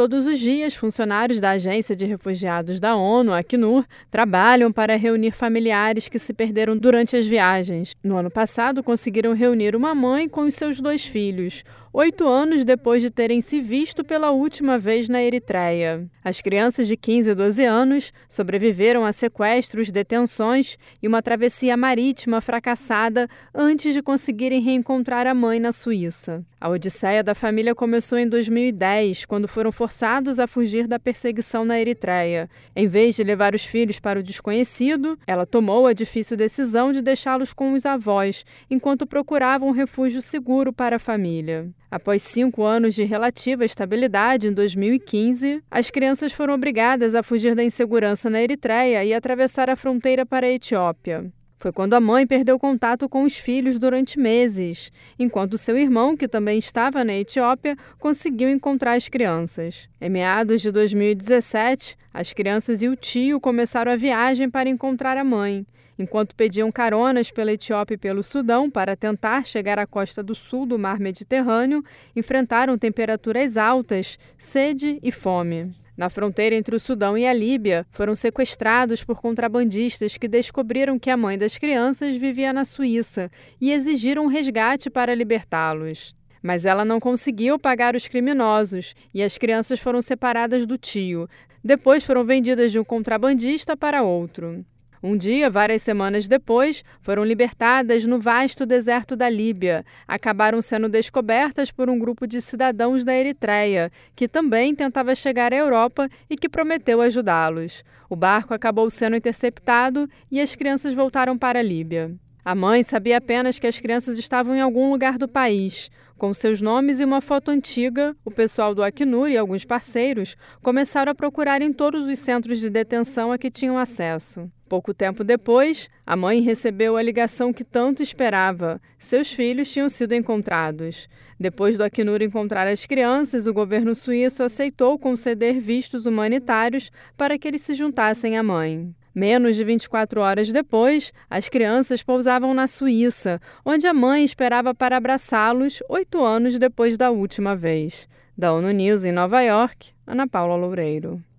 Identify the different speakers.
Speaker 1: Todos os dias, funcionários da Agência de Refugiados da ONU, Acnur, trabalham para reunir familiares que se perderam durante as viagens. No ano passado, conseguiram reunir uma mãe com os seus 2 filhos, 8 anos depois de terem se visto pela última vez na Eritreia. As crianças de 15 e 12 anos sobreviveram a sequestros, detenções e uma travessia marítima fracassada antes de conseguirem reencontrar a mãe na Suíça. A odisseia da família começou em 2010, quando foram forçados a fugir da perseguição na Eritreia. Em vez de levar os filhos para o desconhecido, ela tomou a difícil decisão de deixá-los com os avós, enquanto procuravam um refúgio seguro para a família. Após 5 anos de relativa estabilidade, em 2015, as crianças foram obrigadas a fugir da insegurança na Eritreia e atravessar a fronteira para a Etiópia. Foi quando a mãe perdeu contato com os filhos durante meses, enquanto seu irmão, que também estava na Etiópia, conseguiu encontrar as crianças. Em meados de 2017, as crianças e o tio começaram a viagem para encontrar a mãe. Enquanto pediam caronas pela Etiópia e pelo Sudão para tentar chegar à costa do sul do Mar Mediterrâneo, enfrentaram temperaturas altas, sede e fome. Na fronteira entre o Sudão e a Líbia, foram sequestrados por contrabandistas que descobriram que a mãe das crianças vivia na Suíça e exigiram um resgate para libertá-los. Mas ela não conseguiu pagar os criminosos e as crianças foram separadas do tio. Depois foram vendidas de um contrabandista para outro. Um dia, várias semanas depois, foram libertadas no vasto deserto da Líbia. Acabaram sendo descobertas por um grupo de cidadãos da Eritreia, que também tentava chegar à Europa e que prometeu ajudá-los. O barco acabou sendo interceptado e as crianças voltaram para a Líbia. A mãe sabia apenas que as crianças estavam em algum lugar do país. Com seus nomes e uma foto antiga, o pessoal do Acnur e alguns parceiros começaram a procurar em todos os centros de detenção a que tinham acesso. Pouco tempo depois, a mãe recebeu a ligação que tanto esperava. Seus filhos tinham sido encontrados. Depois do Acnur encontrar as crianças, o governo suíço aceitou conceder vistos humanitários para que eles se juntassem à mãe. Menos de 24 horas depois, as crianças pousavam na Suíça, onde a mãe esperava para abraçá-los 8 anos depois da última vez. Da ONU News em Nova York, Ana Paula Loureiro.